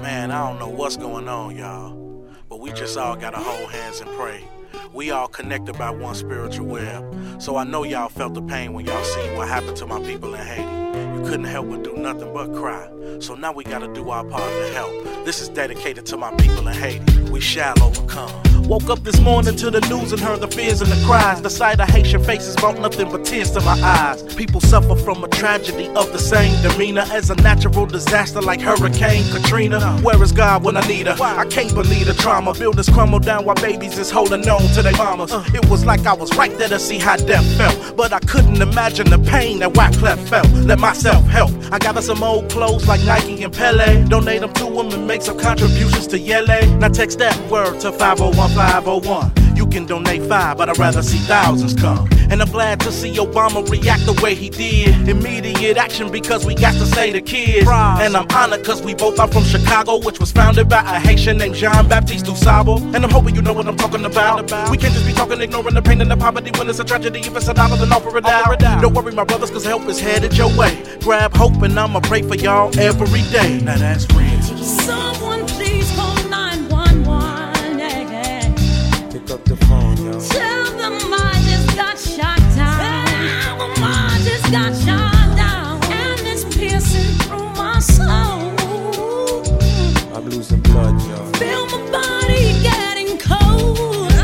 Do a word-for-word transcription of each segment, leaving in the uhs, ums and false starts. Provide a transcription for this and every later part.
Man, I don't know what's going on, y'all, but we just all gotta hold hands and pray. We all connected by one spiritual web. So I know y'all felt the pain when y'all seen what happened to my people in Haiti. You couldn't help but do nothing but cry. So now we gotta do our part to help. This is dedicated to my people in Haiti. We shall overcome. Woke up this morning to the news and heard the fears and the cries. The sight of Haitian faces brought nothing but tears to my eyes. People suffer from a tragedy of the same demeanor as a natural disaster like Hurricane Katrina. Where is God when I need her? I can't believe the trauma. Buildings crumble down while babies is holding on to their mamas. It was like I was right there to see how death felt, but I couldn't imagine the pain that Wyclef felt. Let myself help. I got us some old clothes like Nike and Pele. Donate them to them and make some contributions to Yele. Now text that word to five oh one five oh one. You can donate five, but I'd rather see thousands come. And I'm glad to see Obama react the way he did. Immediate action because we got to save the kids. And I'm honored cause we both are from Chicago, which was founded by a Haitian named Jean-Baptiste Dusabo. And I'm hoping you know what I'm talking about. We can't just be talking, ignoring the pain and the poverty when it's a tragedy. If it's a dollar, then offer it out. Don't worry, my brothers, cause help is headed your way. Grab hope and I'ma pray for y'all every day. Now that's real. Someone please call nine one one. Yeah, yeah. Pick up the phone, yo. Tell them I just got shot down. Tell them I just got shot down. And it's piercing through my soul. I'm losing blood, yo. Feel my body getting cold.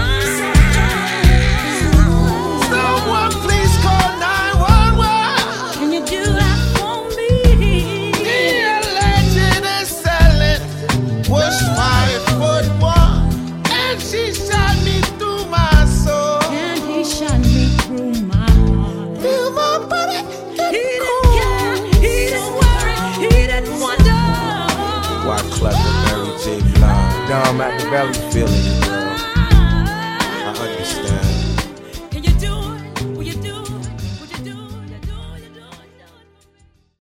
Someone please call nine one one. Can you do that for me? The alleged assailant was five foot one, and she shot me through my soul. And he shot me through my heart. Feel my body He getting didn't cold. care, he didn't worry, he didn't wonder. Wyclef and Mary J. Blige. Down Machiavelli feeling it, bro.